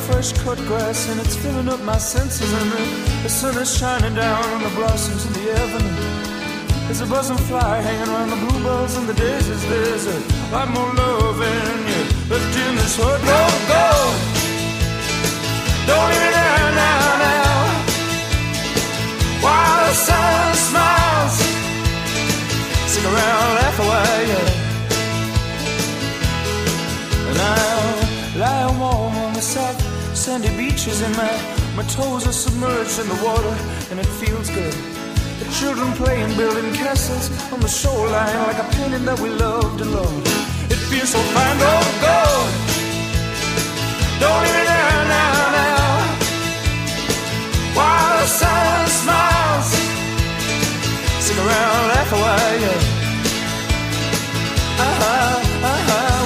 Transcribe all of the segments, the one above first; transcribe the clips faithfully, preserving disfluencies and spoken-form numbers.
fresh cut grass, and it's filling up my senses. And the, the sun is shining down on the blossoms in the avenue. There's a buzzing fly hanging around the bluebells and the daisies. There's a lot more love in you left in this heart. No, go, don't leave me now, now, now. While the sun smiles, stick around, laugh away, yeah. And I'll lie warm on the soft sandy beaches, and my, my toes are submerged in the water, and it feels good. The children playing, building castles on the shoreline, like a painting that we loved and loved. It feels so fine. Don't go, don't leave me now, now, now. While the sun smiles, stick around, laugh away, yeah. Uh-huh, uh-huh.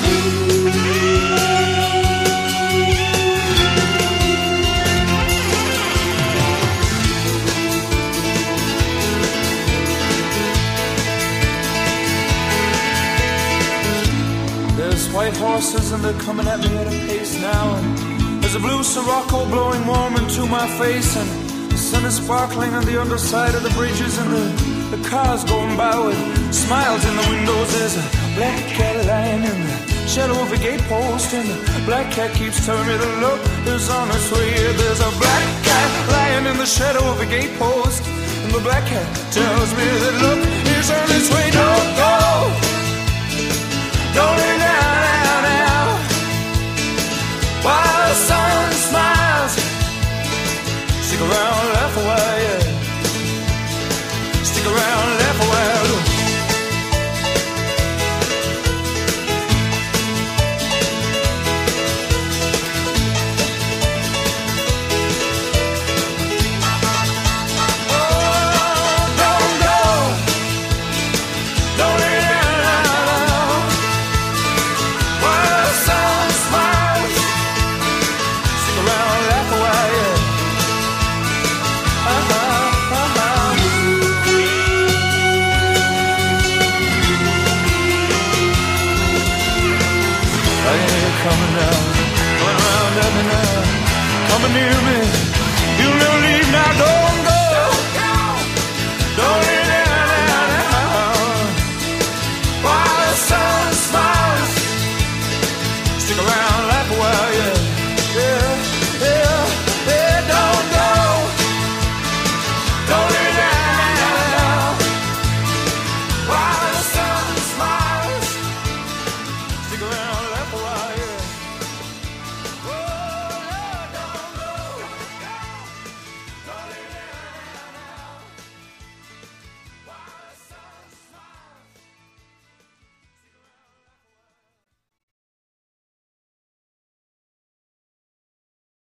There's white horses and they're coming at me at a pace now, and there's a blue Sirocco blowing warm into my face, and the sun is sparkling on the underside of the bridges, and the, the cars going by with smiles in the windows. There's a black cat lying in the shadow of a gate post, and the black cat keeps telling me that love is on its way. There's a black cat lying in the shadow of a gate post, and the black cat tells me that love is on its way. Don't go, don't leave now, now, now. While the sun smiles, stick around, laugh away, yeah. Stick around, laugh away. Coming down, going around every night, coming near me. You'll never leave now, don't.